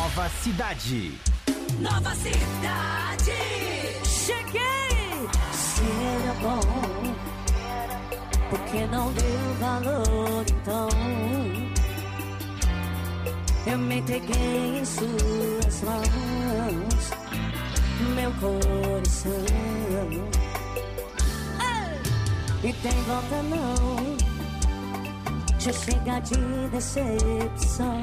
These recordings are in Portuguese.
Nova Cidade. Nova Cidade. Cheguei. Se era bom, porque não deu valor então. Eu me entreguei em suas mãos, meu coração. E tem volta não, já chega de decepção.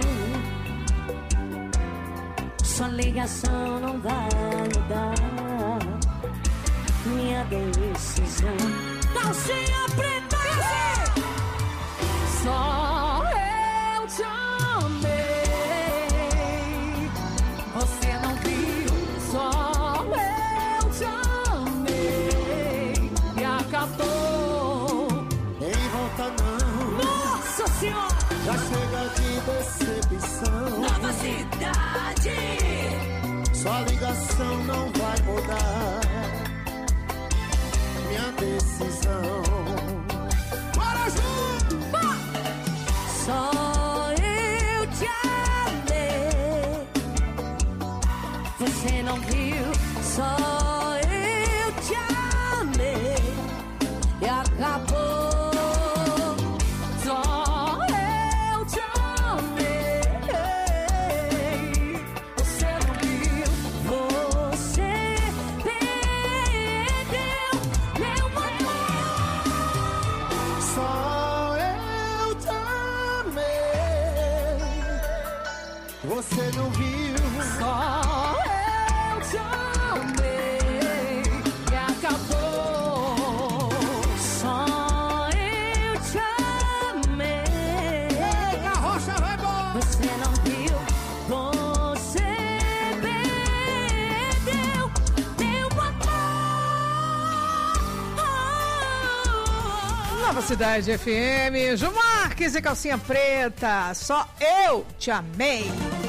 Sua ligação não vai mudar minha decisão. Calcinha preta. Só eu te amei, você não viu. Só eu te amei e acabou. Em volta não. Nossa Senhora. Já chega de decepção. Nova Cidade. Sua ligação não vai mudar minha decisão. Bora junto. Só eu te amei, você não viu. Só eu te amei e acabou. Só eu te amei, você não viu. Você perdeu meu amor. Só eu te amei, você não viu. Só eu te amei e acabou. Só eu te amei. Ei, carroça vai embora. Você não viu, você perdeu meu amor. Nova Cidade FM, Ju Marques e Calcinha Preta, só eu te amei.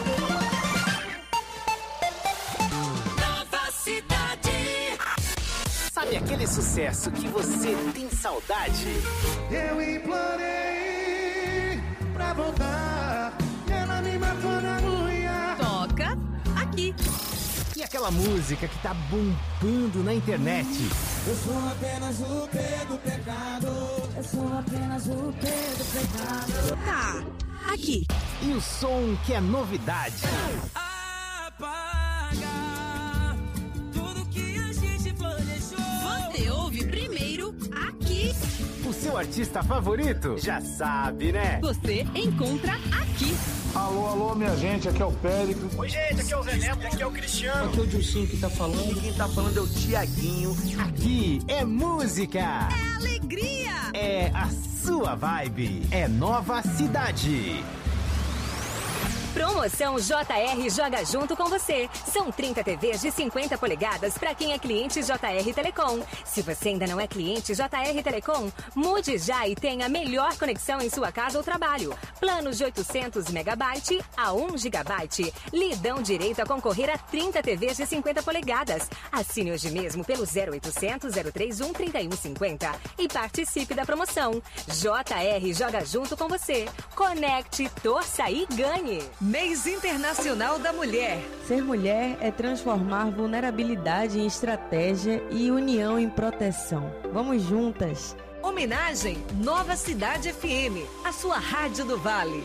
Nova Cidade. Sabe aquele sucesso que você tem saudade? Eu implorei pra voltar e ela me matou na unha. Toca aqui. E aquela música que tá bombando na internet? Eu sou apenas o pé do pecado. Eu sou apenas o pé do pecado. Tá aqui. E o som que é novidade? Apaga tudo que a gente planejou. Você ouve primeiro aqui. O seu artista favorito? Já sabe, né? Você encontra aqui. Alô, alô, minha gente, aqui é o Péricles. Oi, gente, aqui é o Zé Neto, aqui é o Cristiano. Aqui é o Dilcinho que tá falando. E quem tá falando é o Tiaguinho. Aqui é música. É alegria. É a sua vibe. É Nova Cidade. Promoção JR joga junto com você. São 30 TVs de 50 polegadas para quem é cliente JR Telecom. Se você ainda não é cliente JR Telecom, mude já e tenha a melhor conexão em sua casa ou trabalho. Planos de 800 megabyte a 1 gigabyte. Lhe dão direito a concorrer a 30 TVs de 50 polegadas. Assine hoje mesmo pelo 0800 031 3150 e participe da promoção. JR joga junto com você. Conecte, torça e ganhe. Mês Internacional da Mulher. Ser mulher é transformar vulnerabilidade em estratégia e união em proteção. Vamos juntas. Homenagem Nova Cidade FM, a sua rádio do Vale.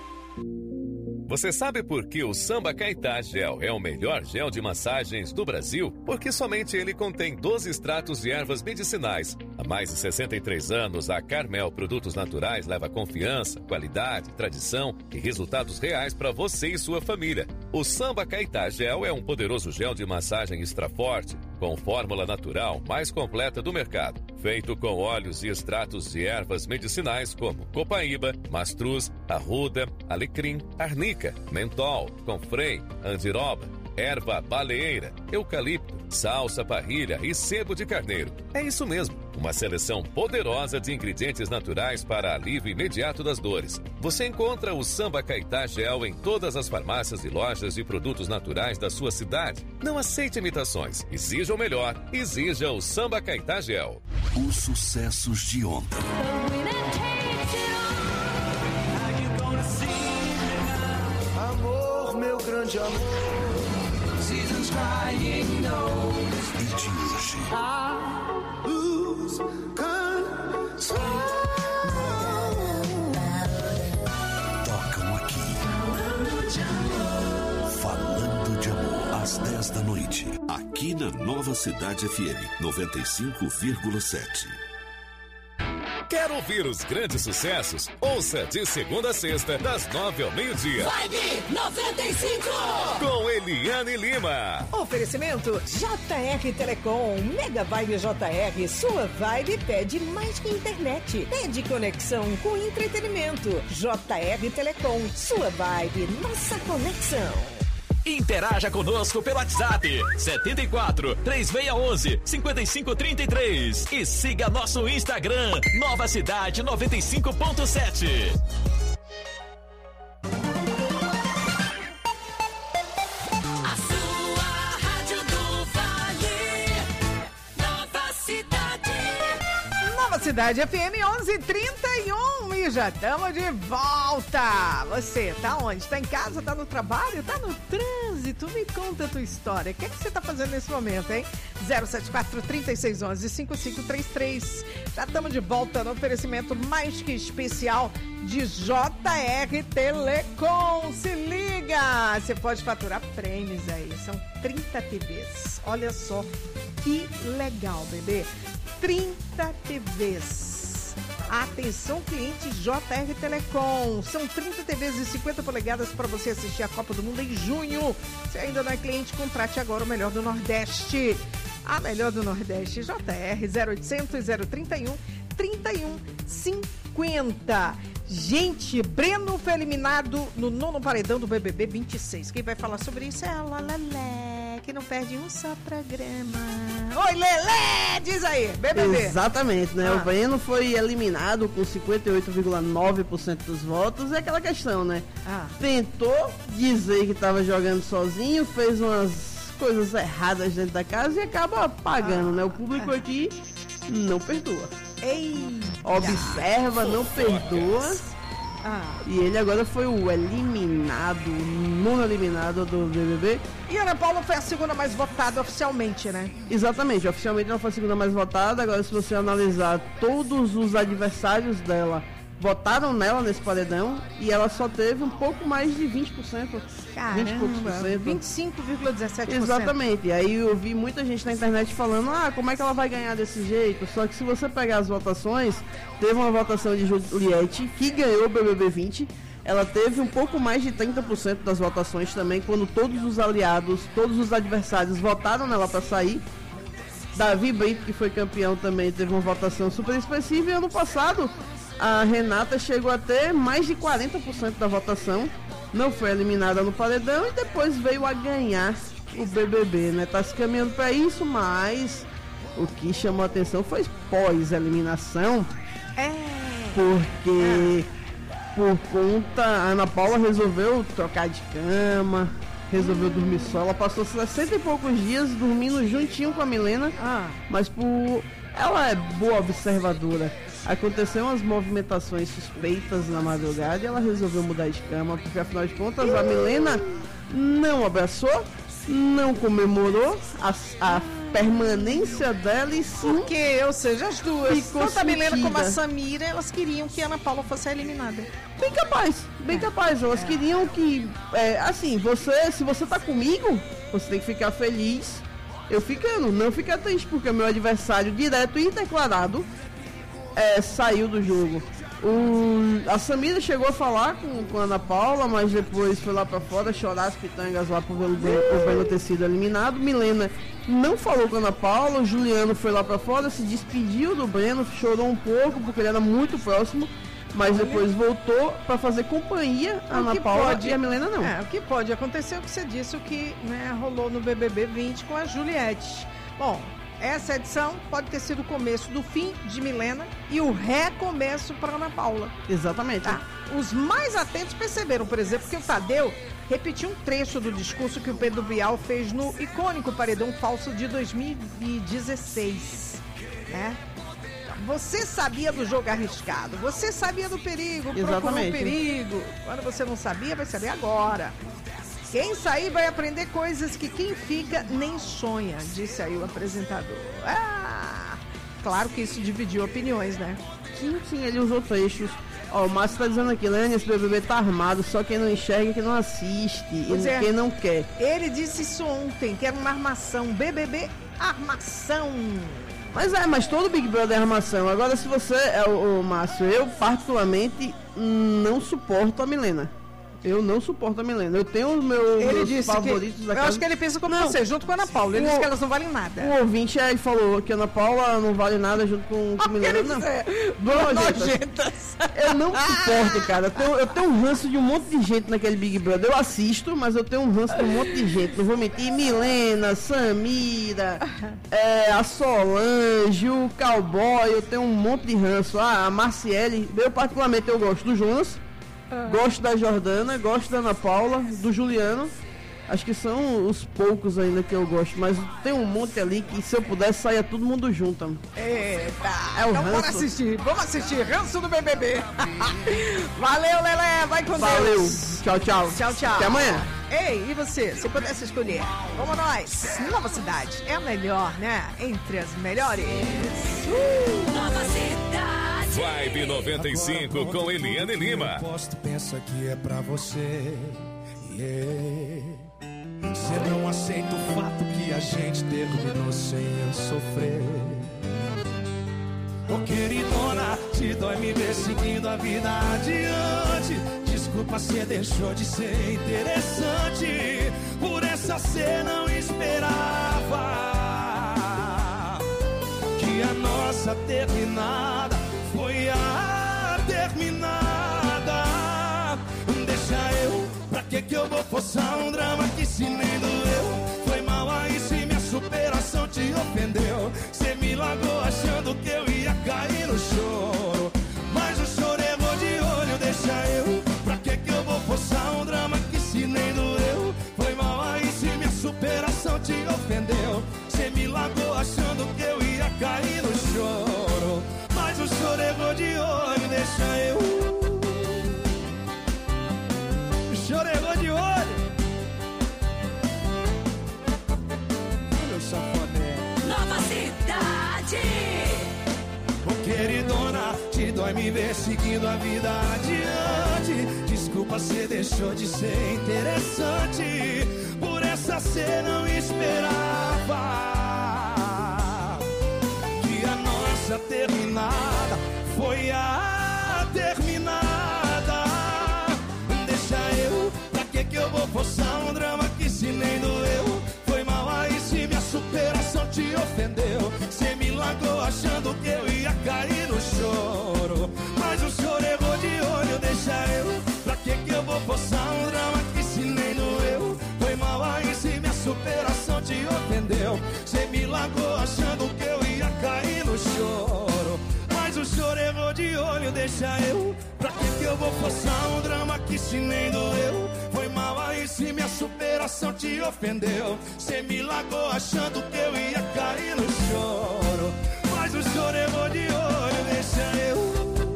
Você sabe por que o Samba Caetá Gel é o melhor gel de massagens do Brasil? Porque somente ele contém 12 extratos de ervas medicinais. Há mais de 63 anos, a Carmel Produtos Naturais leva confiança, qualidade, tradição e resultados reais para você e sua família. O Samba Caetá Gel é um poderoso gel de massagem extra forte, com fórmula natural mais completa do mercado. Feito com óleos e extratos de ervas medicinais como copaíba, mastruz, arruda, alecrim, arnica, mentol, confrei, andiroba, erva baleeira, eucalipto, salsa parrilha e sebo de carneiro. É isso mesmo, uma seleção poderosa de ingredientes naturais para alívio imediato das dores. Você encontra o Samba Caetá Gel em todas as farmácias e lojas de produtos naturais da sua cidade. Não aceite imitações. Exija o melhor. Exija o Samba Caetá Gel. Os sucessos de ontem. Amor, meu grande grande amor. Seasons crying no. E de hoje. Lose control. Tocam aqui. Falando de amor. Às 10 da noite. Aqui na Nova Cidade FM 95,7. Quer ouvir os grandes sucessos? Ouça de segunda a sexta, das 9 ao meio-dia. Vibe 95! Com Eliane Lima. Oferecimento JR Telecom, Mega Vibe JR, sua vibe pede mais que internet. Pede conexão com entretenimento. JR Telecom, sua vibe, nossa conexão. Interaja conosco pelo WhatsApp 74 3611 5533 e siga nosso Instagram Nova Cidade 95.7. A sua rádio do Vale, Nova Cidade. Nova Cidade FM 11h31 e já estamos de volta. Você tá onde? Tá em casa? Tá no trabalho? Tá no trânsito? Me conta a tua história. O que é que você tá fazendo nesse momento, hein? 074-3611-5533. Já estamos de volta no oferecimento mais que especial de JR Telecom. Se liga! Você pode faturar prêmios aí. São 30 TVs. Olha só que legal, bebê. 30 TVs. Atenção, cliente JR Telecom. São 30 TVs de 50 polegadas para você assistir a Copa do Mundo em junho. Se ainda não é cliente, contrate agora o melhor do Nordeste. A melhor do Nordeste, JR 0800 031 3150. Gente, Breno foi eliminado no 9º paredão do BBB 26. Quem vai falar sobre isso é a Lelé, que não perde um só programa. Oi, Lelé! Diz aí, BBB. Exatamente, né? O Breno foi eliminado com 58,9% dos votos. É aquela questão, né? Tentou dizer que estava jogando sozinho, fez umas coisas erradas dentro da casa e acaba pagando, né? O público aqui não perdoa. Eita. Observa, não perdoa. E ele agora foi o eliminado, o nono eliminado do BBB. E Ana Paula foi a segunda mais votada oficialmente, né? Exatamente, oficialmente ela foi a segunda mais votada. Agora, se você analisar, todos os adversários dela votaram nela nesse paredão e ela só teve um pouco mais de 20%. Caramba, 25,17%. Exatamente. E aí eu vi muita gente na internet falando, como é que ela vai ganhar desse jeito? Só que se você pegar as votações, teve uma votação de Juliette que ganhou o BBB 20. Ela teve um pouco mais de 30% das votações também, quando todos os aliados, todos os adversários votaram nela para sair. Davi Brito, que foi campeão, também teve uma votação super expressiva. E ano passado, a Renata chegou a ter mais de 40% da votação. Não foi eliminada no paredão e depois veio a ganhar o BBB, né? Tá se caminhando para isso, mas o que chamou a atenção foi pós-eliminação. Porque por conta, a Ana Paula resolveu trocar de cama, resolveu dormir só. Ela passou 60 e poucos dias dormindo juntinho com a Milena, mas ela é boa observadora. Aconteceu umas movimentações suspeitas na madrugada e ela resolveu mudar de cama, porque afinal de contas a Milena não abraçou, não comemorou a permanência dela e sim... Porque, ou seja, as duas, tanto a Milena como a sentida. Samira, elas queriam que a Ana Paula fosse eliminada. Bem capaz. Elas queriam que, se você tá comigo, você tem que ficar feliz. Eu ficando, não ficar triste, porque o meu adversário direto e declarado saiu do jogo. A Samira chegou a falar com a Ana Paula, mas depois foi lá pra fora chorar as pitangas lá por o Breno ter sido eliminado. Milena não falou com a Ana Paula, o Juliano foi lá pra fora, se despediu do Breno, chorou um pouco porque ele era muito próximo, mas depois voltou pra fazer companhia a Ana Paula e a Milena não. O que pode acontecer é o que você disse, o que rolou no BBB 20 com a Juliette. Bom, essa edição pode ter sido o começo do fim de Milena e o recomeço para Ana Paula. Exatamente. Os mais atentos perceberam, por exemplo, que o Tadeu repetiu um trecho do discurso que o Pedro Bial fez no icônico Paredão Falso de 2016. Você sabia do jogo arriscado, você sabia do perigo, procurou o perigo. Quando você não sabia, vai saber agora. Quem sair vai aprender coisas que quem fica nem sonha, disse aí o apresentador. Claro que isso dividiu opiniões, né? Sim, ele usou trechos. Ó, o Márcio tá dizendo aqui, Lênia, esse BBB tá armado, só quem não enxerga, quem não assiste, e quem não quer. Ele disse isso ontem, que era uma armação, BBB armação. Mas todo Big Brother é armação. Agora, se você o Márcio, eu particularmente não suporto a Milena. Eu não suporto a Milena. Eu tenho os meus favoritos da casa. Eu acho que ele pensa como você, junto com a Ana Paula. Ele disse que elas não valem nada. O ouvinte ele falou que a Ana Paula não vale nada junto com a Milena. Não. Nojentas. Eu não suporto, cara. Eu tenho um ranço de um monte de gente naquele Big Brother. Eu assisto, mas eu tenho um ranço de um monte de gente. Não vou mentir. Milena, Samira, a Solange, o Cowboy. Eu tenho um monte de ranço. A Marciele. Eu particularmente eu gosto do Jonas. Gosto da Jordana, gosto da Ana Paula, do Juliano. Acho que são os poucos ainda que eu gosto, mas tem um monte ali que se eu pudesse saia todo mundo junto. Eita, então vamos assistir, Ranço do BBB. Valeu, Lelé, vai com Deus. Valeu, tchau. Até amanhã. Ei, e você, se pudesse escolher, vamos nós, Nova Cidade, é a melhor, né? Entre as melhores. Nova Cidade. Vibe 95 com Eliane Lima. Posto pensa que é pra você. Você não aceita o fato que a gente terminou sem eu sofrer. Ô queridona, te dói me ver seguindo a vida adiante. Desculpa, cê deixou de ser interessante. Por essa cê não esperava que a nossa terminada foi a terminada. Deixa eu, pra que eu vou forçar um drama que se nem doeu? Foi mal aí se minha superação te ofendeu. Cê me largou achando que eu ia cair no choro, mas o choro errou de olho. Deixa eu, pra que eu vou forçar um drama que se nem doeu? Foi mal aí se minha superação te ofendeu. Cê me largou achando que eu ia cair no choro, mas o choro errou de olho. Deixa eu, o choro errou de olho. Meu safoné. Nova Cidade. Ô queridona, te dói me ver seguindo a vida adiante. Desculpa, cê deixou de ser interessante. Por essa cê não esperava que a nossa terminada foi a terminada. Deixa eu, pra que eu vou forçar um drama que se nem doeu? Foi mal aí se minha superação te ofendeu. Cê me largou achando que eu ia cair no choro, mas o choro errou de olho. Deixa eu, pra que eu vou forçar um drama que se nem doeu? Foi mal aí se minha superação te ofendeu. Cê me largou achando que eu ia cair no choro, mas o choro errou de olho. Deixa eu, pra que eu vou forçar um drama que se nem doeu? Foi mal aí se minha superação te ofendeu. Cê me largou achando que eu ia cair no choro, mas o choro errou de olho. Deixa eu,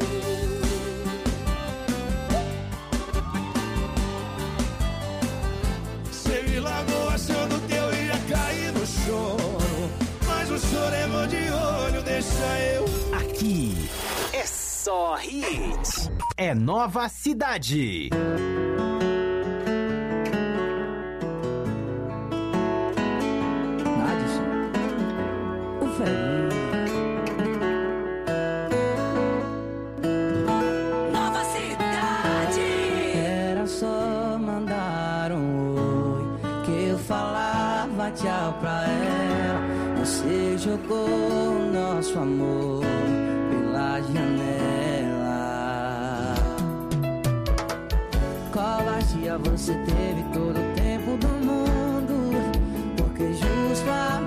cê me largou achando que eu ia cair no choro, mas o choro errou de olho. Deixa eu. Aqui é só hits. É Nova Cidade. Nova Cidade. Era só mandar um oi que eu falava tchau pra ela. Você jogou o nosso amor pela janela. Covardia, você teve todo o tempo do mundo. Porque justo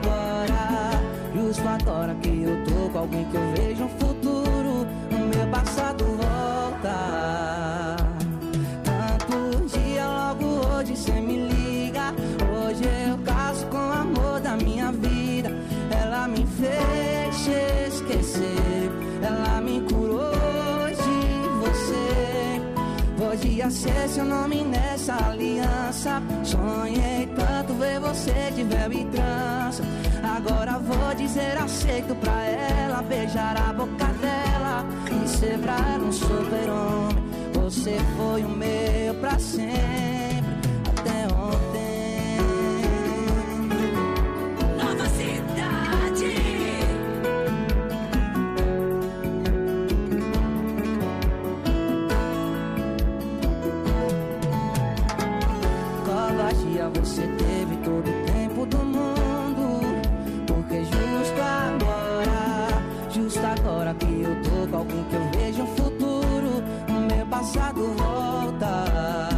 agora que eu tô com alguém que eu vejo um futuro, o meu passado volta. Tanto dia, logo hoje cê me liga. Hoje eu caso com o amor da minha vida. Ela me fez esquecer, ela me curou de você. Vou Podia ser seu nome nessa aliança. Sonhei tanto ver você de véu e trança. Agora vou dizer aceito pra ela, beijar a boca dela e ser pra ela um super-homem. Você foi o meu pra sempre, até ontem. Nova Cidade. Covardia você teve todo o tempo do mundo. Porque justo agora que eu tô com alguém que eu vejo um futuro, o meu passado volta.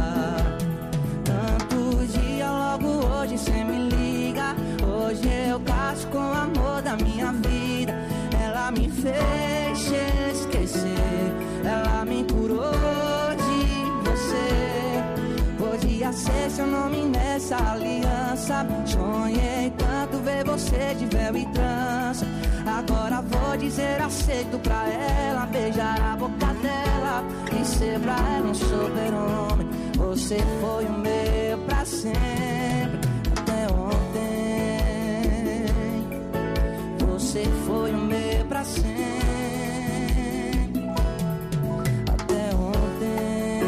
Tantos dias logo hoje cê me liga. Hoje eu caso com o amor da minha vida. Ela me fez esquecer, ela me curou de você. Podia ser seu nome nessa aliança. Sonhei tanto ver você de véu e trança. Agora vou dizer aceito pra ela, beijar a boca dela e ser pra ela um super-homem. Você foi o meu pra sempre, até ontem. Você foi o meu pra sempre, até ontem.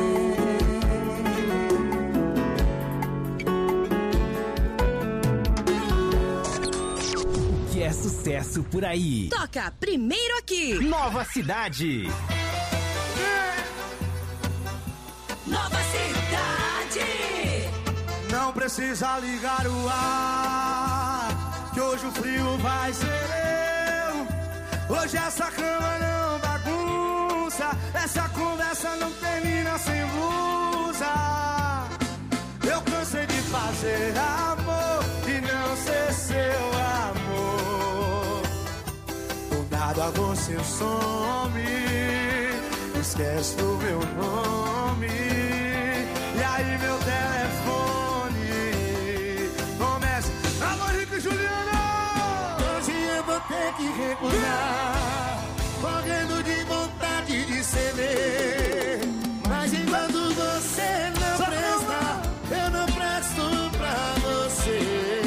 Que é sucesso por aí. Toca primeiro aqui. Nova Cidade. Nova Cidade. Não precisa ligar o ar, que hoje o frio vai ser eu. Hoje essa cama não bagunça, essa conversa não termina sem blusa. Eu cansei de fazer amor e não ser seu amor. Do nada a você some, esquece do meu nome. E aí meu telefone começa: alô, Rico e Juliano. Hoje eu vou ter que recusar, correndo de vontade de ceder. Mas enquanto você não presta, eu não presto pra você.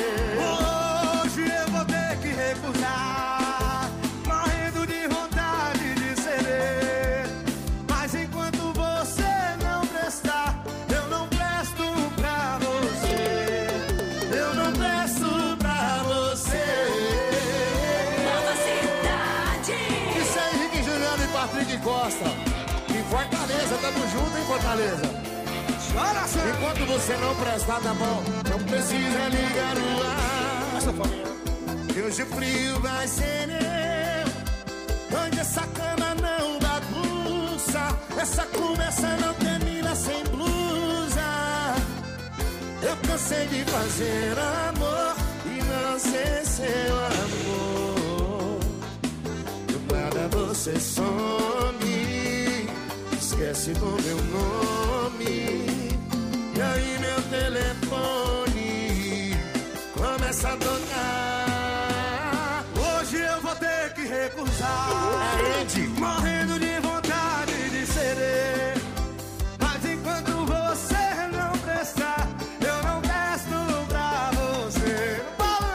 Hoje eu vou ter que recusar, morrendo de vontade de ceder. Mas enquanto você não prestar, eu não presto pra você. Eu não presto pra você. Nova Cidade. Isso aí, Henrique Juliano e Patrick Costa. Em Fortaleza, tamo junto em Fortaleza. Enquanto você não prestar, tá bom, não precisa ligar o ar. Hoje o frio vai ser eu. Onde essa cama não bagunça, essa conversa não termina sem blusa. Eu cansei de fazer amor e não ser seu amor. Do nada você some, esquece do meu nome. E aí meu telefone começa a tocar. Hoje eu vou ter que recusar, morrendo de vontade de ceder. Mas enquanto você não prestar, eu não presto pra você.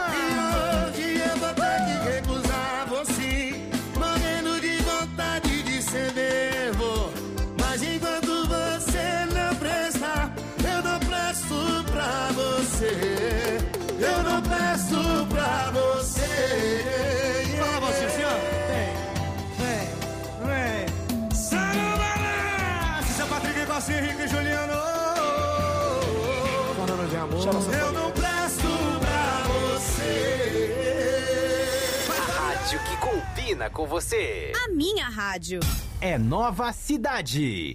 E hoje eu vou ter que recusar você, morrendo de vontade de ceder. Mas enquanto você não prestar, eu não presto pra você. Eu não presto pra você. Fala você, assim, ó. Vem. Samba, Cícia, Patrick, Costa, Henrique e Juliano. Falando de amor. Eu não presto pra você. A rádio que combina com você. A minha rádio. É Nova Cidade.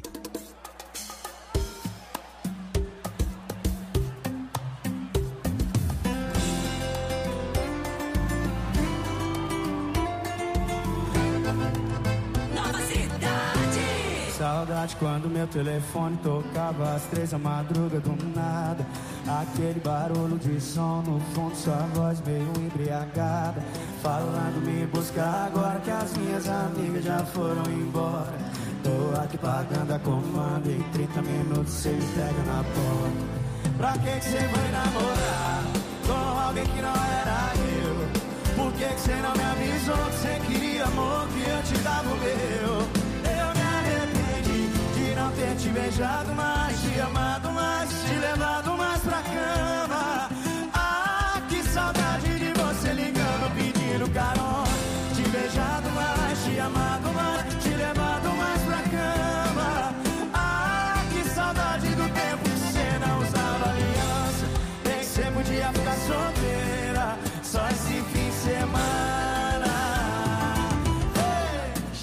Nova Cidade. Saudade quando meu telefone tocava às 3 da madruga do nada. Aquele barulho de som no fundo, sua voz meio embriagada, falando me buscar agora que as minhas amigas já foram embora. Tô aqui pagando a comanda, em 30 minutos cê me pega na porta. Pra que cê vai namorar com alguém que não era eu? Por que cê não me avisou que cê queria amor, que eu te dava o meu? Eu me arrependi de não ter te beijado mais, te amado mais, te levado mais pra cama. Ah, que saudade de você ligando, pedindo carona. Te beijado mais, te amado mais, te levado mais pra cama. Ah, que saudade do tempo que cê não usava aliança. Bem que cê podia ficar solteira, só esse fim de semana. Hey!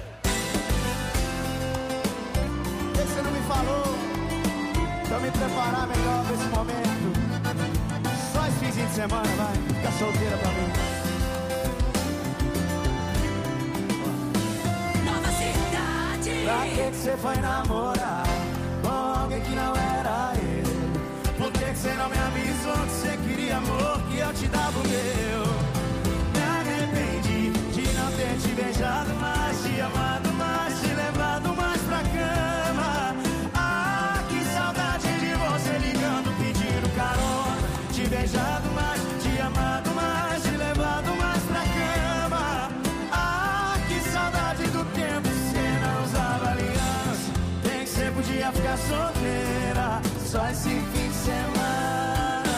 Você não me falou, então me preparar melhor pra esse momento. Só esse fim de semana, vai, fica solteira pra mim. Pra que cê foi namorar com alguém que não era eu? Por que cê não me avisou que cê queria amor, que eu te dava o meu? Me arrependi de não ter te beijado mais, te amado mais, te levado mais pra cama. Ah, que saudade de você ligando, pedindo carona. Te beijado mais, te amado mais, te levado mais pra cama. Ah, que saudade do tempo que cê não usava aliança. Bem que cê podia ficar solteira, só esse fim de semana.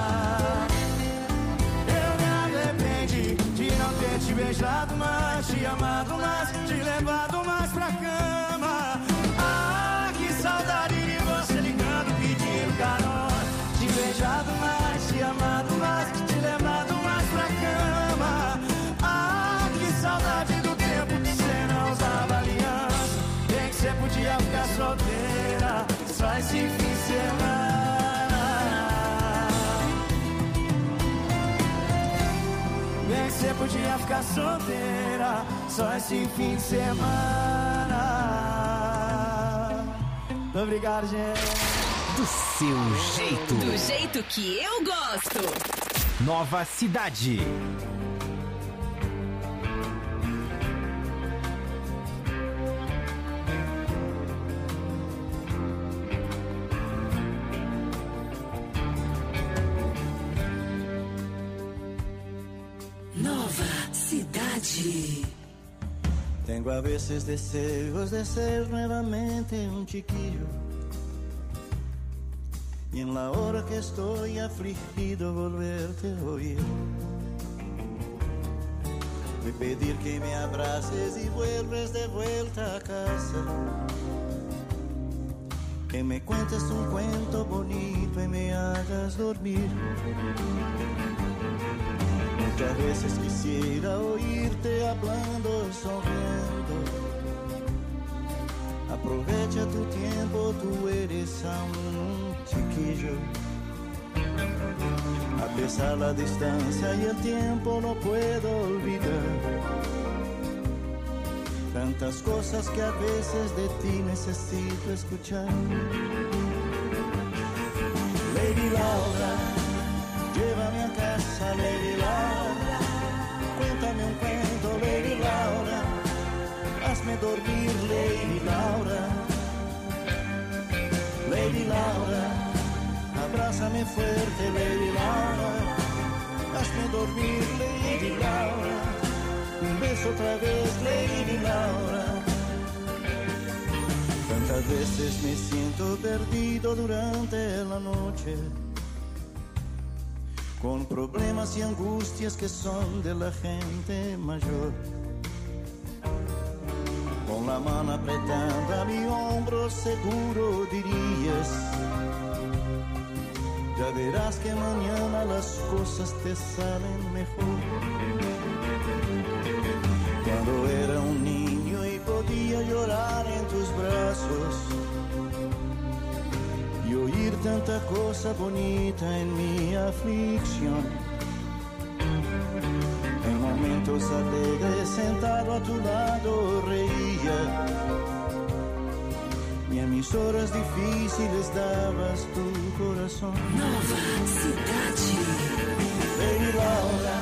Eu me arrependi de não ter te beijado mais, te amado mais, te levado mais pra cama. Ah, que saudade de você ligando, pedindo carona. Te beijado mais, te amado mais, te levado mais pra cama. Ah, que saudade do tempo que cê não usava aliança. Bem que cê podia ficar solteira, só esse fim de semana. Bem que cê podia ficar solteira, só esse fim de semana. Muito obrigado, gente. Do seu jeito. Do jeito que eu gosto. Nova Cidade. Nova Cidade. Tengo a veces deseos de ser nuevamente un chiquillo. Y en la hora que estoy afligido volverte a oír. De pedir que me abraces y vuelves de vuelta a casa. Que me cuentes un cuento bonito y me hagas dormir. Muchas veces quisiera oírte hablando, sonriendo. Aprovecha tu tiempo, tú eres aún un chiquillo. A pesar la distancia y el tiempo no puedo olvidar. Tantas cosas que a veces de ti necesito escuchar. Lady Laura, llévame a casa, Lady Laura. Cuéntame un cuento, Lady Laura. Hazme dormir, Lady Laura. Lady Laura, abrázame fuerte, Lady Laura. Hazme dormir, Lady Laura. Un beso otra vez, Lady Laura. Tantas veces me siento perdido durante la noche, con problemas y angustias que son de la gente mayor. Con la mano apretada a mi hombro seguro dirías: ya verás que mañana las cosas te salen mejor. Cuando era un niño y podía llorar en tus brazos y oír tanta cosa bonita en mi aflicción. En momentos alegres sentado a tu lado reía, y en mis horas difíciles dabas tu corazón. Nova Cidade. Lady Laura,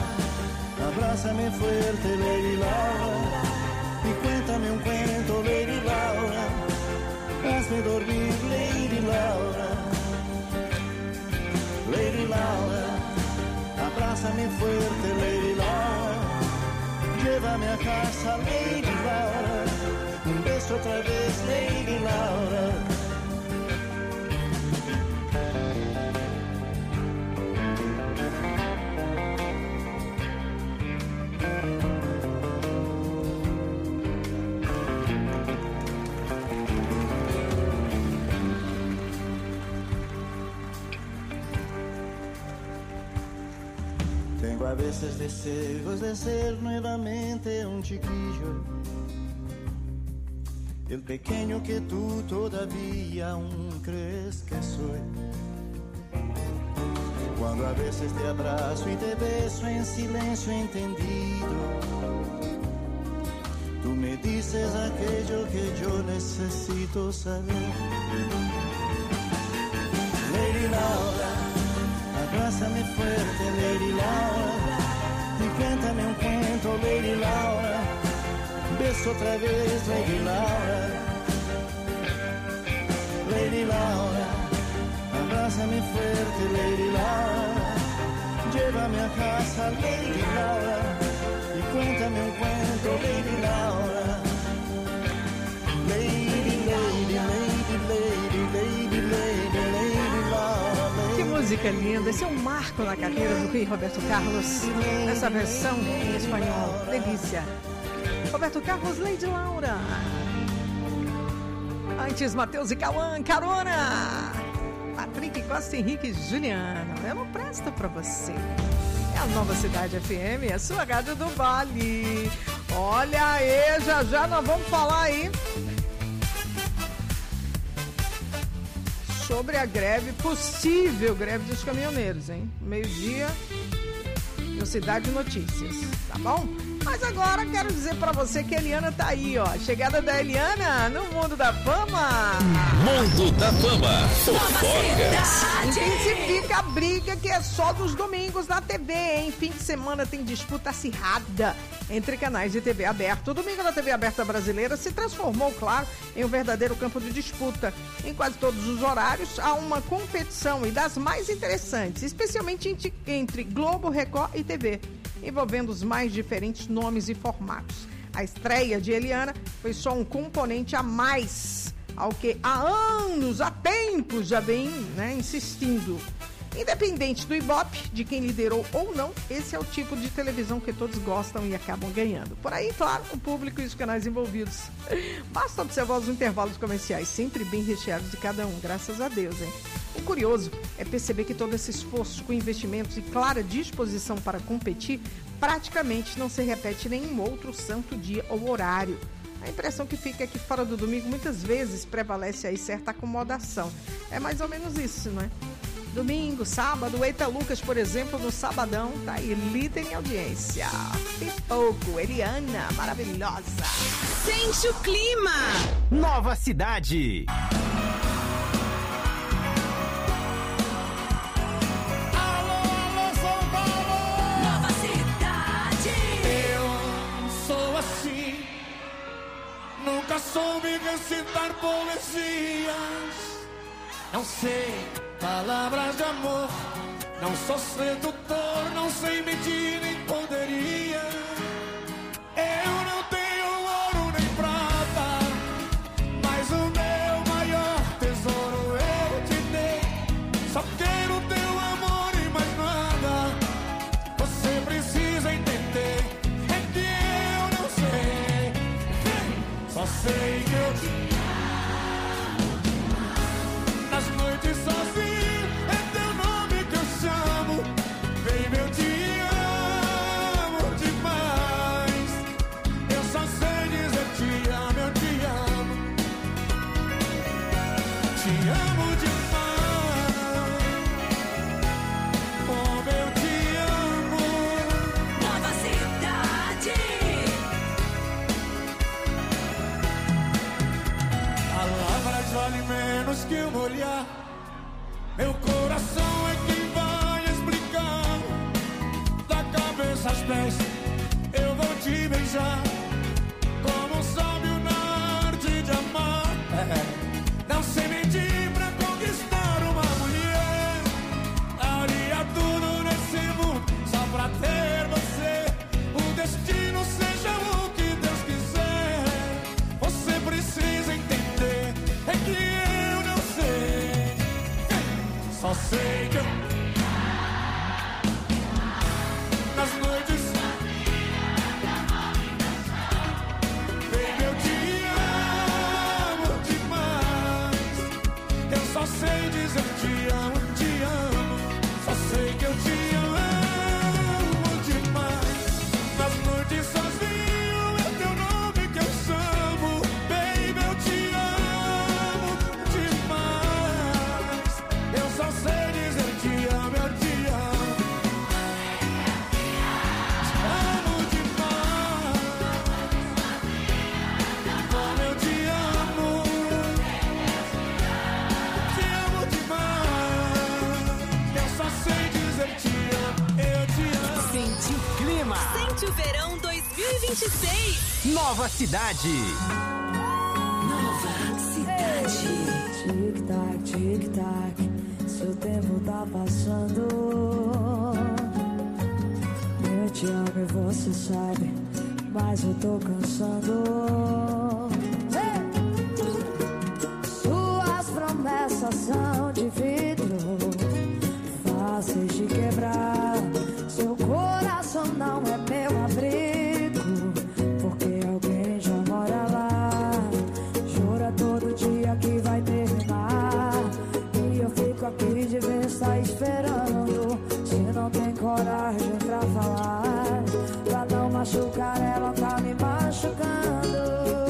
abrázame fuerte, Lady Laura, y cuéntame un cuento, Lady Laura. a veces deseo de ser nuevamente un chiquillo, el pequeño que tú todavía aún crees que soy. Cuando a veces te abrazo y te beso en silencio entendido, tú me dices aquello que yo necesito saber. Lady Laura, abrázame fuerte, Lady Laura, y cántame un cuento, Lady Laura, beso otra vez, Lady Laura. Lady Laura, abrázame fuerte, Lady Laura, llévame a casa, Lady Laura, y cuéntame un cuento, Lady Laura. Lady, lady, lady, lady, lady, lady, lady Laura. Que música linda, esse é um marco na carreira do rei Roberto Carlos, nessa versão em espanhol, delícia. Roberto Carlos, Lady Laura. Antes, Matheus e Cauã, Carona. Patrick Costa, Henrique e Juliano. Eu não presto pra você. É a Nova Cidade FM, a sua rádio do Vale. Olha aí, já nós vamos falar aí sobre a greve, possível greve dos caminhoneiros, hein? Meio-dia, no Cidade Notícias, tá bom? Mas agora quero dizer pra você que a Eliana tá aí, ó. Chegada da Eliana no Mundo da Fama. Mundo da Fama. Fofocas. Intensifica a briga que é só dos domingos na TV, hein? Fim de semana tem disputa acirrada entre canais de TV aberta. O domingo na TV aberta brasileira se transformou, claro, em um verdadeiro campo de disputa. Em quase todos os horários há uma competição e das mais interessantes, especialmente entre Globo, Record e TV, envolvendo os mais diferentes nomes e formatos. A estreia de Eliana foi só um componente a mais ao que há anos, há tempos já vem, insistindo. Independente do Ibope, de quem liderou ou não, esse é o tipo de televisão que todos gostam e acabam ganhando. Por aí, claro, o público e os canais envolvidos. Basta observar os intervalos comerciais, sempre bem recheados de cada um, graças a Deus, hein? O curioso é perceber que todo esse esforço com investimentos e clara disposição para competir praticamente não se repete em nenhum outro santo dia ou horário. A impressão que fica é que fora do domingo muitas vezes prevalece aí certa acomodação. É mais ou menos isso, não é? Domingo, sábado, o Eita Lucas, por exemplo, no sabadão, tá aí líder em audiência. Pipoco, Eliana, maravilhosa. Sente o clima. Nova Cidade. Nunca soube recitar poesias, não sei palavras de amor, não sou sedutor, não sei medir nem poderia. Eu não tenho ouro nem prata, mas o meu maior tesouro eu te dei. Só quero teu amor e mais nada. Você precisa entender, é que eu não sei. Só sei que eu te amo. Nas noites sozinho, é teu nome que eu chamo. Baby, eu te amo demais. Eu só sei dizer te amo, eu te amo. Te amo demais. Como eu te amo. Nova Cidade. Palavras valem menos que um olhar. Meu coração é quem vai explicar. Da cabeça aos pés eu vou te beijar. Como um sábio na arte de amar. Não sei mentir pra conquistar uma mulher. Daria tudo nesse mundo só pra ter você. O destino seja o que Deus quiser. Você precisa entender, é que eu não sei. Só sei que eu... Nas noites Nova Cidade. Nova Cidade. Tic-tac, tic-tac, seu tempo tá passando. Eu te amo e você sabe, mas eu tô cansando. Suas promessas são de vidro, fáceis de quebrar. Seu coração não é meu abrigo, porque alguém já mora lá. Jura todo dia que vai terminar, e eu fico aqui de besta esperando. Se não tem coragem pra falar, pra não machucar ela, tá me machucando.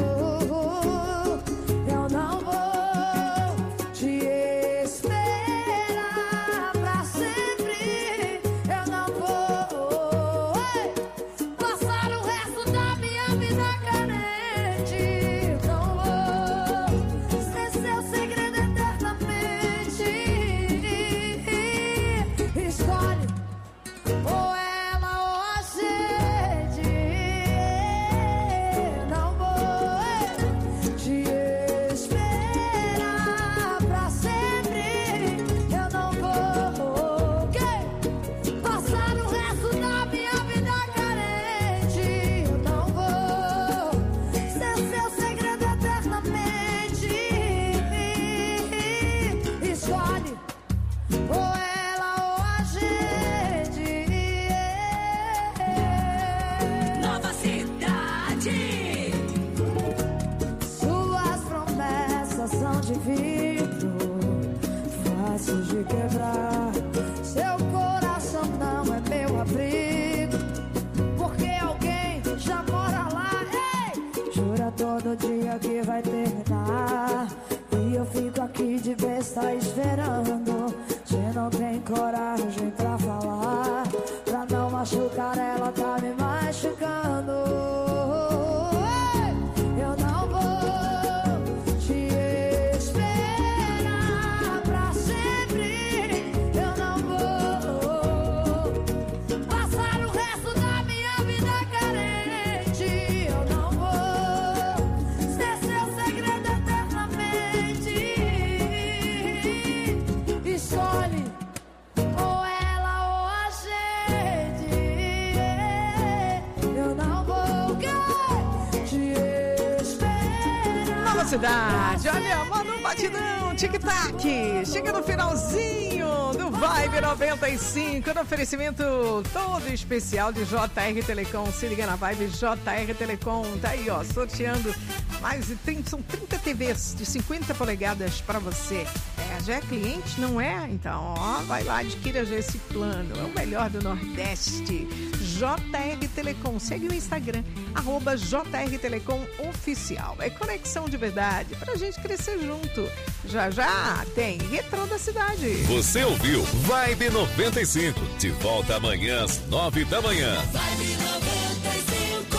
Eu não vou te esperar pra sempre. Eu não vou passar o resto da minha vida carente. Não vou ser seu segredo eternamente. Escolhe ou ela ou a gente. Não vou te esperar pra sempre. Eu não vou passar o resto da minha vida carente. Eu não vou ser seu segredo eternamente. Escolhe ou ela ou a gente. Nova Cidade. Suas promessas são de vidro, fáceis de quebrar. Seu coração não é meu abrigo, porque alguém já mora lá. Ei! Jura todo dia que vai terminar, e eu fico aqui de besta esperando. Se não tem coragem pra falar, pra não machucar ela, tá me machucando. Eu não vou te esperar pra sempre. Eu não vou passar o resto da minha vida carente. Eu não vou ser seu segredo eternamente. Escolhe ou ela ou a gente. Eu não vou te esperar. Nova Cidade, olha, manda um batidão, tic-tac. Chega no finalzinho do Vibe 95, no oferecimento todo especial de JR Telecom. Se liga na Vibe JR Telecom. Tá aí, ó, sorteando mais de 30, são 30 TVs de 50 polegadas pra você. Já é cliente, não é? Então, ó, vai lá, adquira já esse plano. É o melhor do Nordeste. JR Telecom. Segue o Instagram, @JR Telecom Oficial. É conexão de verdade pra gente crescer junto. Já já tem Retrô da Cidade. Você ouviu Vibe 95. De volta amanhã às 9 da manhã. Vibe 95.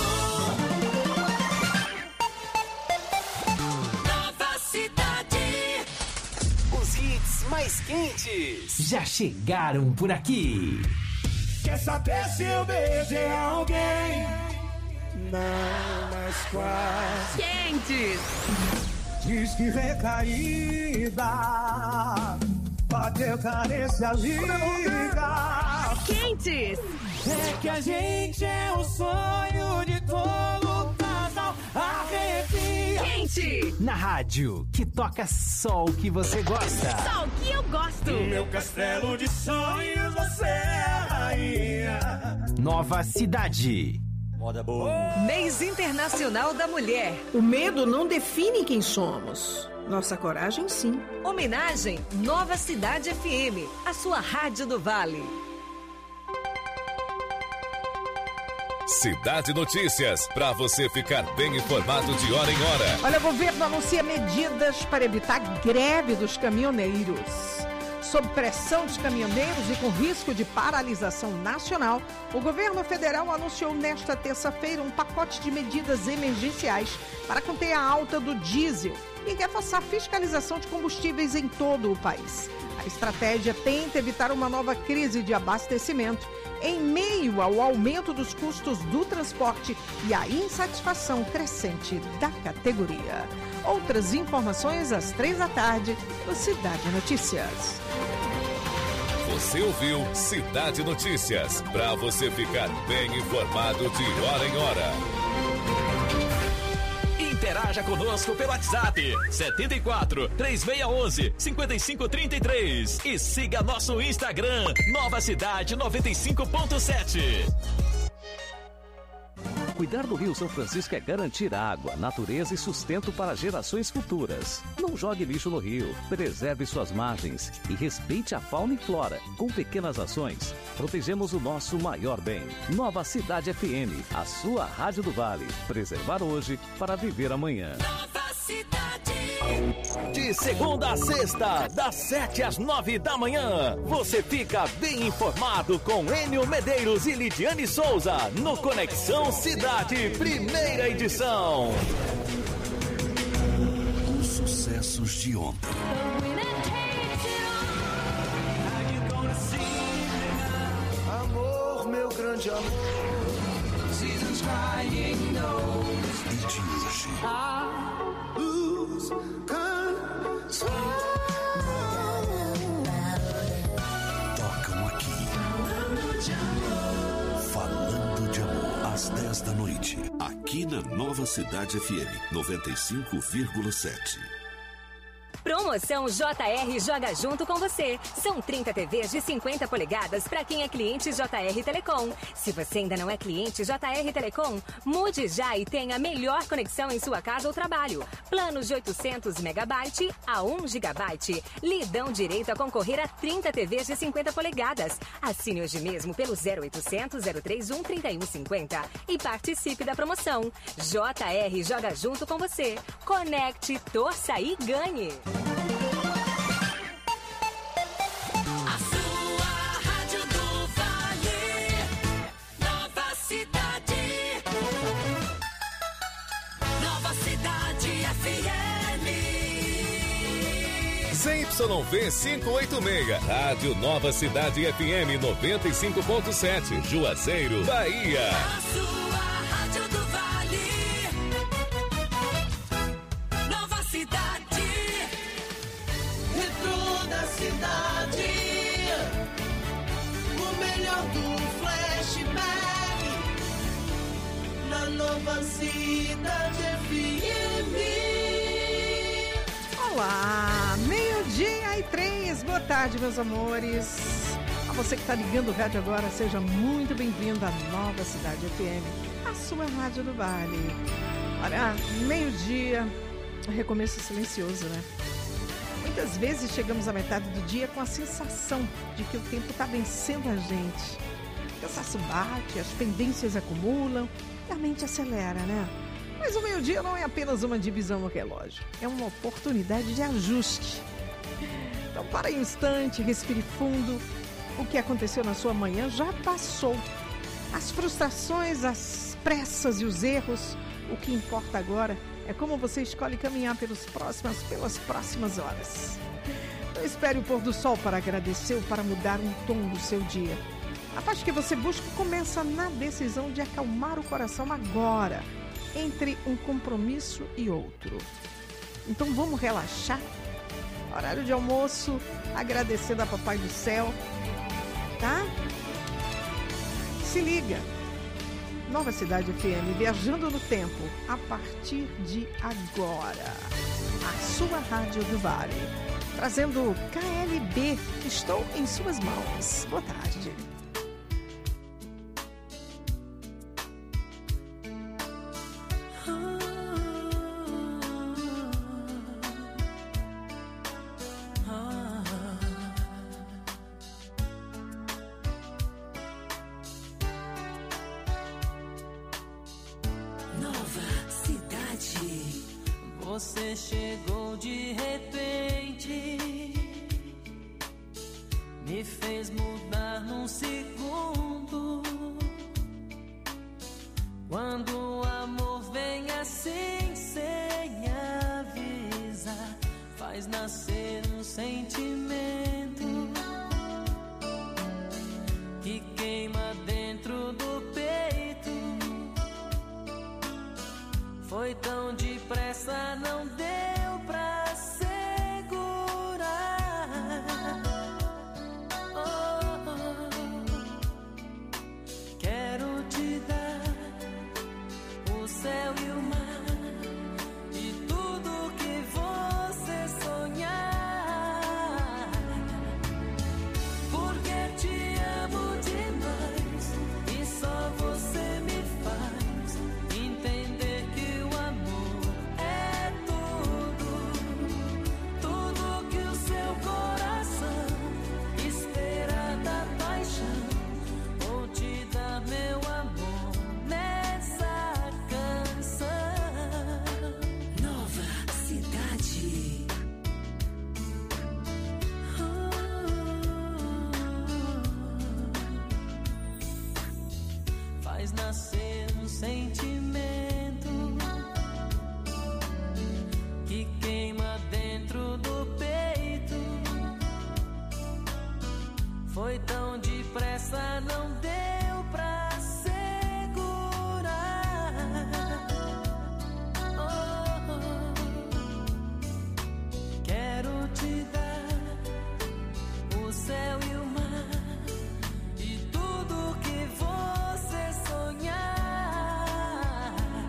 Nova Cidade. Os hits mais quentes já chegaram por aqui. Quer saber se eu beijei alguém? Não, mas quase. Quentes. Diz que recaída, bateu carência, liga. Quentes. É que a gente é o sonho de todo casal. Arrepia. Quente. Na rádio, que toca só o que você gosta. Só o que eu gosto. No meu castelo de sonhos você é a rainha. Nova Cidade. Moda boa. Mês Internacional da Mulher. O medo não define quem somos. Nossa coragem, sim. Homenagem Nova Cidade FM, a sua rádio do Vale. Cidade Notícias, para você ficar bem informado de hora em hora. Olha, o governo anuncia medidas para evitar greve dos caminhoneiros. Sob pressão dos caminhoneiros e com risco de paralisação nacional, o governo federal anunciou nesta terça-feira um pacote de medidas emergenciais para conter a alta do diesel e reforçar a fiscalização de combustíveis em todo o país. A A estratégia tenta evitar uma nova crise de abastecimento em meio ao aumento dos custos do transporte e à insatisfação crescente da categoria. Outras informações às 15h no Cidade Notícias. Você ouviu Cidade Notícias, para você ficar bem informado de hora em hora. Interaja conosco pelo WhatsApp 74 3611 5533 e siga nosso Instagram Nova Cidade 95.7. Cuidar do Rio São Francisco é garantir água, natureza e sustento para gerações futuras. Não jogue lixo no rio, preserve suas margens e respeite a fauna e flora. Com pequenas ações, protegemos o nosso maior bem. Nova Cidade FM, a sua Rádio do Vale. Preservar hoje para viver amanhã. Nova Cidade. De segunda a sexta, das 7 às 9 da manhã, você fica bem informado com Enio Medeiros e Lidiane Souza no Conexão Cidade, primeira edição. Os sucessos de ontem. Amor, meu grande amor. Seasons crying knows. E de hoje. Tocam aqui. Falando de amor. Às 10 da noite. Aqui na Nova Cidade FM 95,7. Promoção JR Joga Junto com você. São 30 TVs de 50 polegadas para quem é cliente JR Telecom. Se você ainda não é cliente JR Telecom, mude já e tenha a melhor conexão em sua casa ou trabalho. Planos de 800 MB a 1 GB lhe dão direito a concorrer a 30 TVs de 50 polegadas. Assine hoje mesmo pelo 0800 031 3150 e participe da promoção. JR Joga Junto com você. Conecte, torça e ganhe. A sua Rádio do Vale. Nova Cidade. Nova Cidade FM. ZYV 586, Rádio Nova Cidade FM 95.7, Juazeiro, Bahia. A sua Rádio do Vale. Nova Cidade. Retrô da cidade, o melhor do flashback na Nova Cidade FM. Olá, 12:03, boa tarde, meus amores. A você que está ligando o rádio agora, seja muito bem-vindo à Nova Cidade FM, a sua Rádio do Vale. Olha, meio-dia, recomeço silencioso, né? Muitas vezes chegamos à metade do dia com a sensação de que o tempo está vencendo a gente. O cansaço bate, as pendências acumulam e a mente acelera, né? Mas o meio-dia não é apenas uma divisão no relógio, é uma oportunidade de ajuste. Então, para aí um instante, respire fundo. O que aconteceu na sua manhã já passou. As frustrações, as pressas e os erros, o que importa agora é como você escolhe caminhar pelas próximas horas. Não espere o pôr do sol para agradecer ou para mudar um tom do seu dia. A paz que você busca começa na decisão de acalmar o coração agora, entre um compromisso e outro. Então vamos relaxar. Horário de almoço, agradecendo a Papai do Céu, tá? Se liga. Nova Cidade FM, viajando no tempo, a partir de agora. A sua Rádio do Vale. Trazendo KLB, estou em suas mãos. Boa tarde. Você chegou de repente, me fez mudar num segundo. Quando o amor vem assim sem avisar, faz nascer um sentimento Foi tão depressa, não deu pra segurar. Quero te dar o céu e o mar e tudo que você sonhar,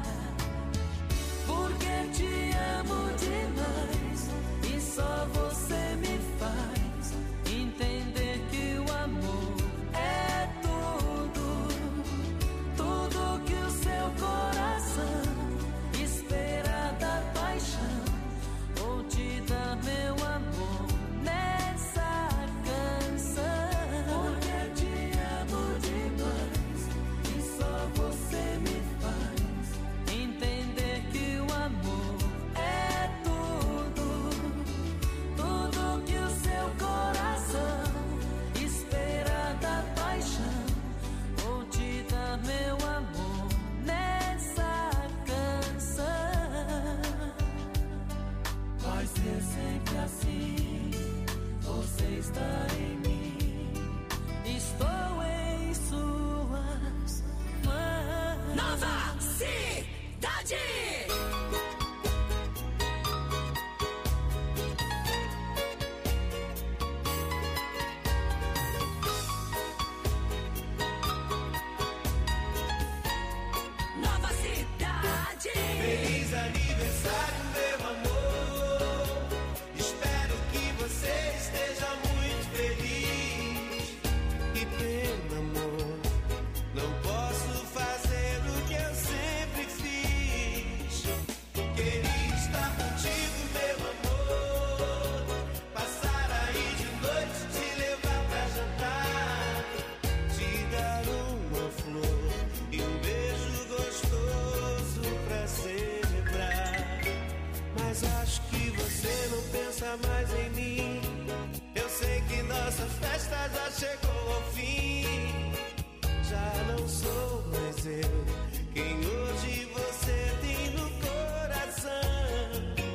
porque te amo demais e só você me faz entender que o amor é tudo, tudo que o seu coração espera da paixão. Vou te dar meu amor nessa canção, porque te amo demais e só você me faz entender que o amor é tudo, tudo que o seu coração espera da paixão. Vou te dar meu amor nessa canção. Vai ser sempre assim, você está em mim, estou em suas mãos. Nova Cidade. Nova Cidade. Feliz aniversário, meu amor. Espero que você esteja muito feliz. Que pena, amor, não posso fazer o que eu sempre fiz. Queria estar contigo, meu amor. Passar aí de noite, te levar pra jantar, te dar uma flor e um beijo gostoso pra celebrar. Mas acho que você não pensa mais em mim. Eu sei que nossa festa já chegou ao fim. Já não sou mais eu quem hoje você tem no coração.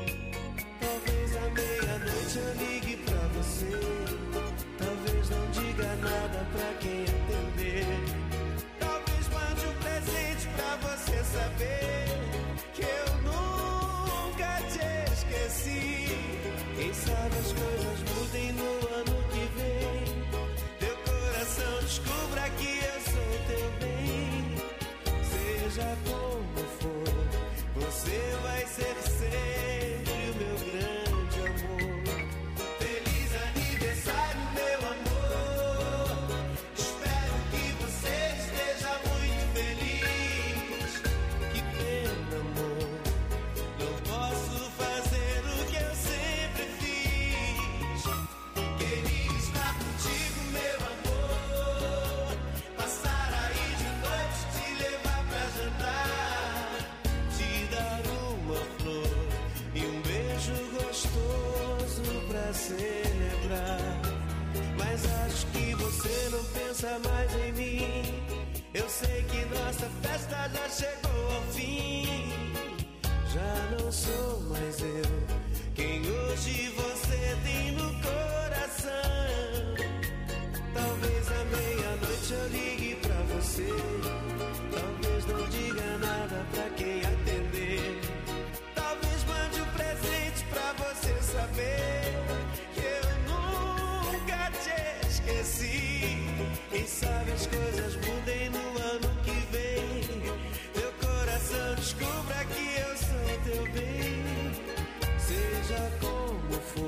Talvez à meia-noite eu ligue pra você, talvez não diga nada pra quem atender. Talvez mande um presente pra você saber que eu nunca te esqueci. Quem sabe as coisas mudem no ano que vem. Teu coração descubra que eu sou teu bem. Seja como for, você vai ser sempre o meu grande amor. Feliz aniversário, meu amor. Espero que você esteja muito feliz. Que pena, amor, não posso fazer o que eu sempre fiz. Queria estar contigo, meu amor. Passar aí de noite, te levar pra jantar, te dar uma flor e um beijo gostoso pra celebrar. Mas acho que você não pensa mais em mim. Eu sei que nossa festa já chegou ao fim. Já não sou mais eu quem hoje você tem no coração. Talvez à meia-noite eu ligue pra você, talvez não diga nada pra quem atender. Talvez mande um presente pra você saber que eu nunca te esqueci. Quem sabe as coisas mudem no ano que vem. Teu coração descubra que eu sou teu bem. Seja como for,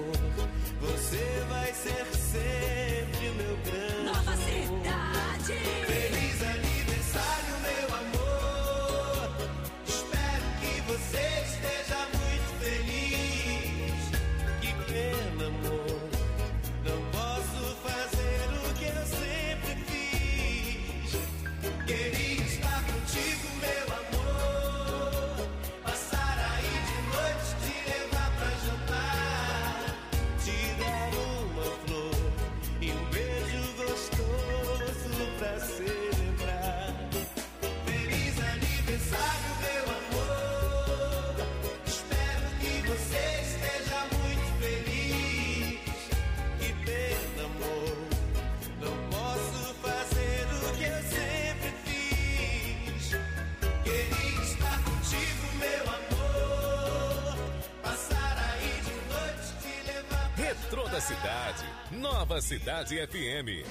da cidade. Nova Cidade FM.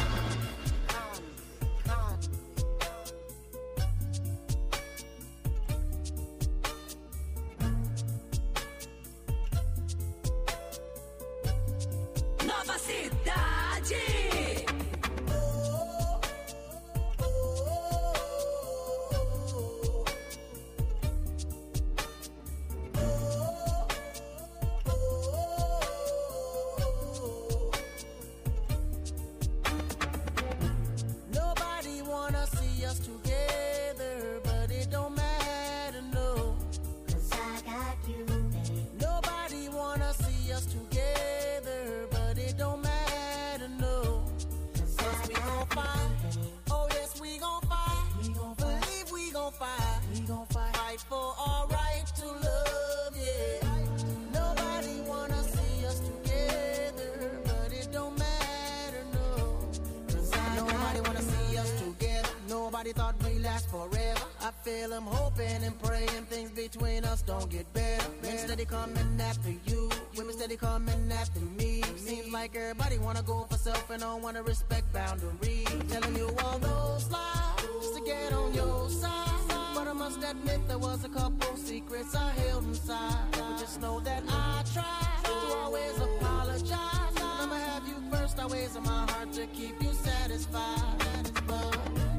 Nova Cidade. Nobody wanna see us together, but it don't matter, no. 'Cause I got you, babe. Nobody wanna see us together, but it don't matter, no. 'Cause we gon' fight. Oh yes, we gon' fight. Believe we gon' fight. Fight for our right to love, yeah. Nobody wanna see us together, but it don't matter, no. 'Cause nobody wanna see us together. Nobody thought we'd last forever. I feel I'm hoping and praying things between us don't get better. Men steady coming after you, women steady coming after me. Seems like everybody wanna go for self and don't wanna respect boundaries. Telling you all those lies just to get on your side. But I must admit there was a couple secrets I held inside. But just know that I tried to always apologize. I'ma have you first, always in my heart to keep you satisfied. But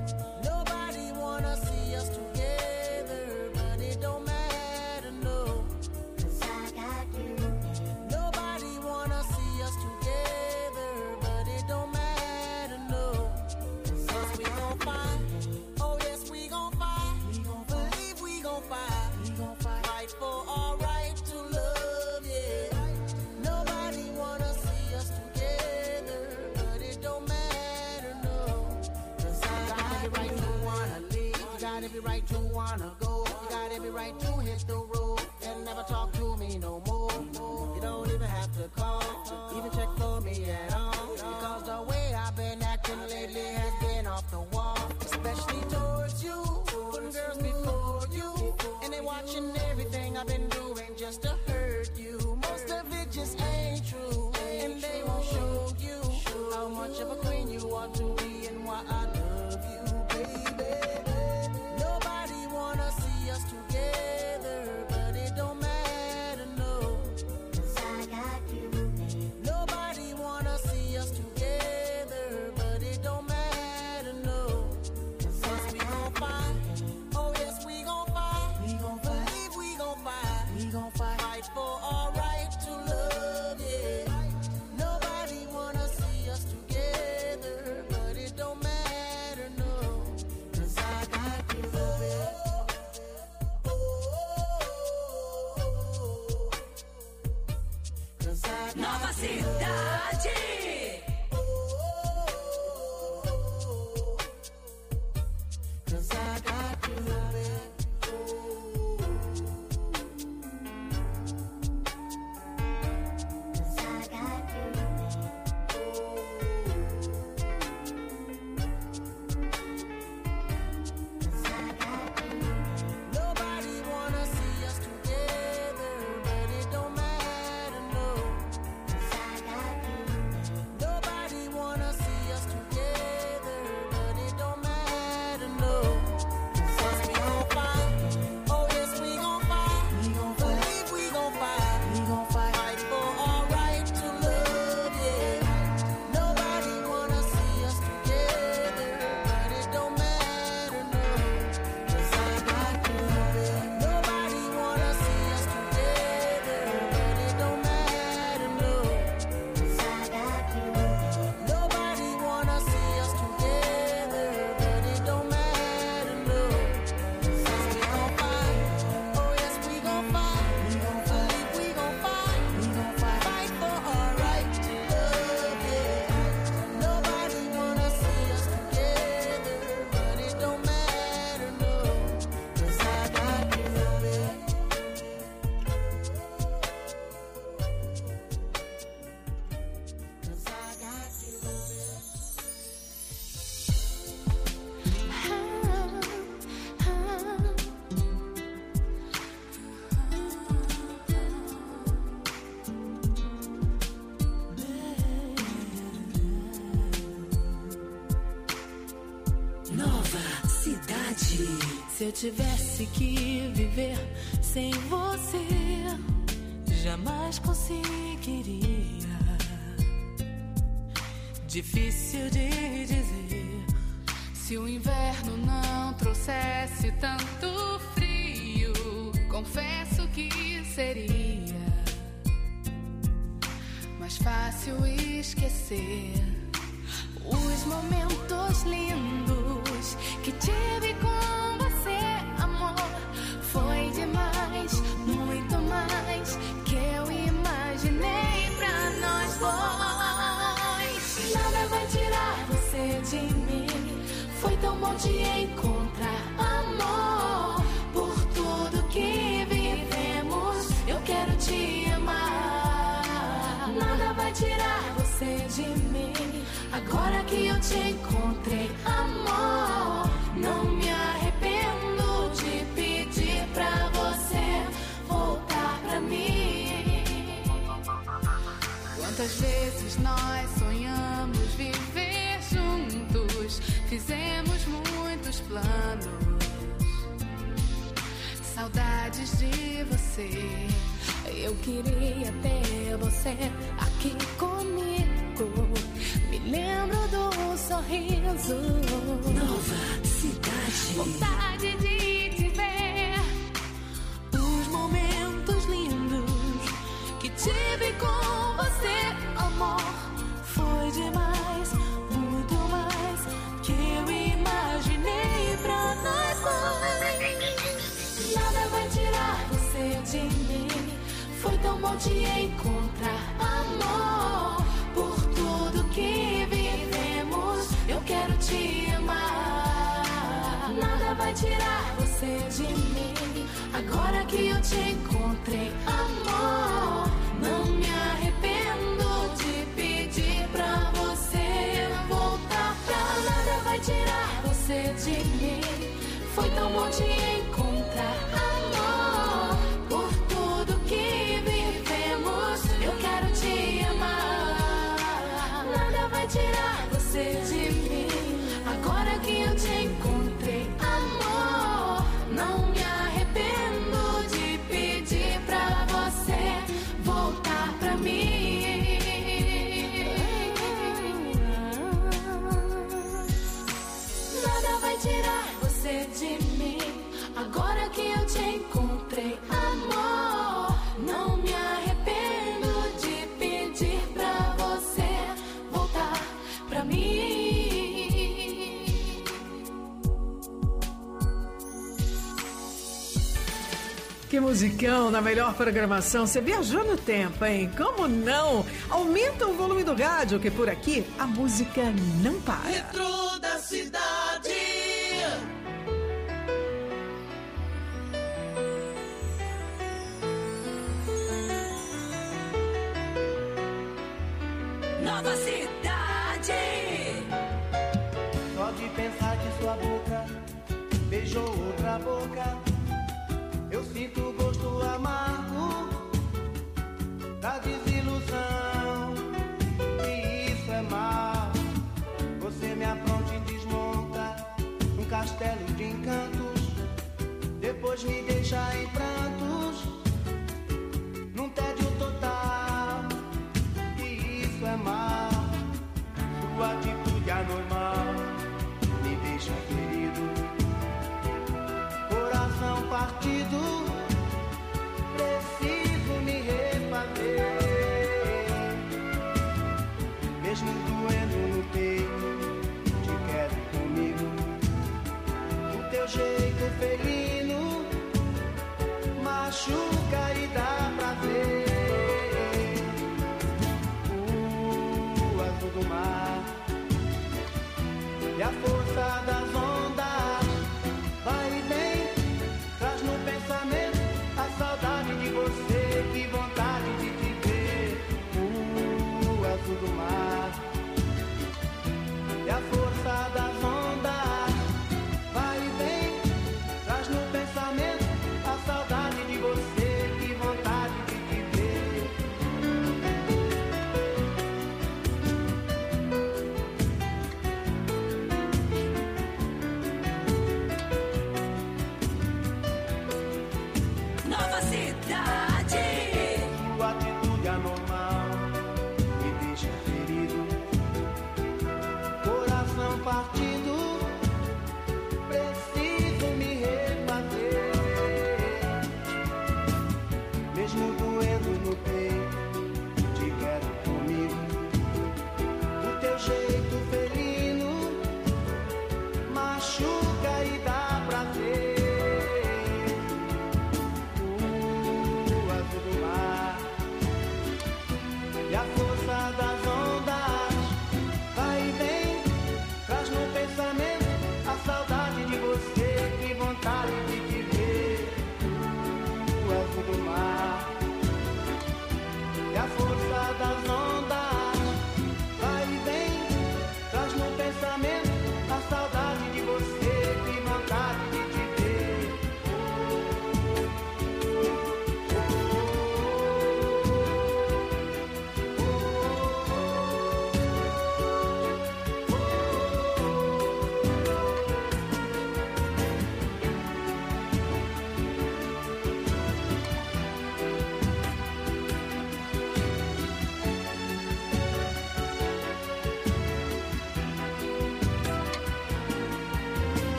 nobody wanna see us together, but it don't matter, no. 'Cause I got you. Nobody wanna see us together, but it don't matter, no. 'Cause we gon' fight. Oh yes, we gon' fight. Believe we gon' fight. Fight for our right to love, yeah. Nobody wanna see us together, but it don't matter, no. 'Cause I got every right to wanna leave. You got every right to wanna go. You got every right to hit the road and never talk to me no more. You don't even have to call, even check for me at all. Because the way I've been acting lately has been off the wall. Especially towards you, putting girls before you. And they watching everything I've been doing just to hurt you. Most of it just ain't true. And they won't show you how much of a queen you are to me and why I love you, baby. Nobody wanna see us together, but it don't matter, no. 'Cause I got you, babe. Nobody wanna see us together, but it don't matter, no. 'Cause we gon' fight. Oh yes, we gon' fight. Believe we gon' fight. Fight for our right to love, yeah. Nobody wanna see us together, but it don't matter, no. 'Cause I got you, baby. Nova Cidade. Cause I got you, baby. Nobody wanna see us together, but it don't matter, no. 'Cause I got tivesse que viver sem você, jamais conseguiria. Difícil de dizer. Se o inverno não trouxesse tanto frio, confesso que seria mais fácil esquecer os momentos lindos que tive com você, amor. Foi demais, muito mais que eu imaginei pra nós dois. Nada vai tirar você de mim. Foi tão bom te encontrar, amor. Por tudo que vivemos, eu quero te amar. Nada vai tirar você de mim. Agora que eu te encontrei, amor, não me arrependo de pedir pra você voltar pra mim. Quantas vezes nós sonhamos viver juntos, fizemos muitos planos, saudades de você. Eu queria ter você aqui comigo. Me lembro do sorriso. Nova Cidade. Vontade de te ver. Os momentos lindos que tive com você, amor. Foi demais, muito mais que eu imaginei pra nós dois. Nada vai tirar você de mim. Foi tão bom te encontrar, amor. Por tudo que vivemos, eu quero te amar. Nada vai tirar você de mim. Agora que eu te encontrei, amor, não me arrependo de pedir pra você voltar pra. Nada vai tirar você de mim. Foi tão bom te encontrar, amor. Por tudo que vivemos, eu quero te amar. Nada vai tirar você de mim. Agora que eu te encontrei, amor, não me arrependo de pedir pra você voltar pra mim. Nada vai tirar você de mim. Agora que eu te encontrei, amor, não me arrependo de pedir pra você voltar pra mim. Que musicão, na melhor programação. Você viajou no tempo, hein? Como não? Aumenta o volume do rádio, que por aqui a música não para. Metrô da cidade. Nova Cidade. Só de pensar que sua boca beijou outra boca, eu sinto